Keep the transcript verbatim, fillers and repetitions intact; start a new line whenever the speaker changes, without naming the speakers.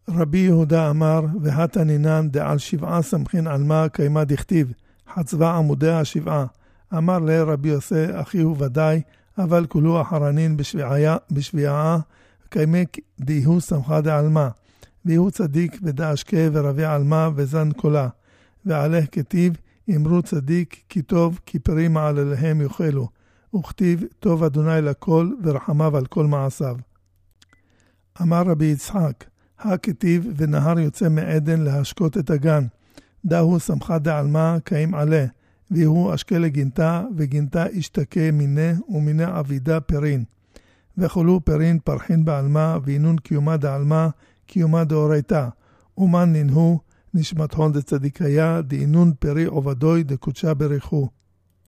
רבי יהודה אמר, והתנינן דעל שבעה סמכין על מה קיימה דכתיב, חצבה עמודי השבעה. אמר לרבי יוסי, אחי הוא ודאי, אבל כולו אחרנין בשביעה, קיימה דיהו סמכה דעלמה, והוא צדיק ודאשכה ורבי עלמה וזן קולה, ועליה כתיב, אמרו צדיק כי טוב, כי פרי מעלליהם יאכלו, וכתיב טוב אדוני לכל ורחמיו על כל מעשיו. אמר רבי יצחק, הכתיב ונהר יוצא מעדן להשקות את הגן, דהו סמכה דעלמה קיים עלה, והוא אשכה לגינתה, וגינתה השתקה מיני ומיני עבידה פרין. וכלו פרין פרחין בעלמה, וינון קיומה דעלמה, קיומה דאורייתה. ומן ננהו, נשמת הון דצדיקיה, דאינון פרי עובדוי דקודשה בריחו.